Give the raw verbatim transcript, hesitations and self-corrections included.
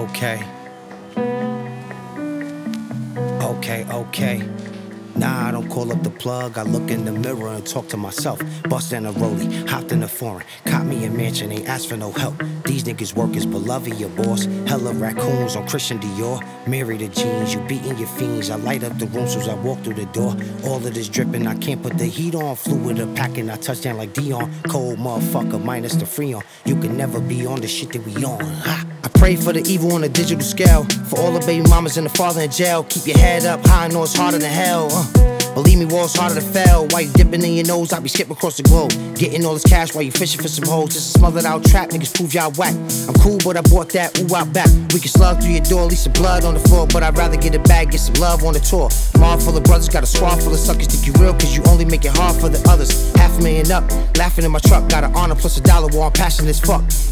Okay. Okay, okay. Nah, I don't call up the plug. I look in the mirror and talk to myself. Bust in a rollie, hopped in a foreign, caught me a mansion, ain't asked for no help. These niggas work is beloved, your boss. Hella raccoons on Christian Dior. Married to jeans, you beating your fiends. I light up the room so as I walk through the door. All of this dripping, I can't put the heat on. Flew with a pack and I touched down like Dion. Cold motherfucker, minus the Freon. You can never be on the shit that we on. Ha. I pray for the evil on a digital scale. For all the baby mamas and the father in jail. Keep your head up high, I know it's harder than hell. Uh. Believe me, walls harder to fail. While you dipping in your nose, I be skipping across the globe. Getting all this cash while you fishing for some hoes. This is smothered out trap, niggas prove y'all whack. I'm cool, but I bought that ooh out back. We can slug through your door, leave some blood on the floor. But I'd rather get a bag, get some love on the tour. Mom full of brothers, got a squad full of suckers. Think you real, cause you only make it hard for the others. Half a million up, laughing in my truck. Got an honor plus a dollar war, I'm passionate as fuck.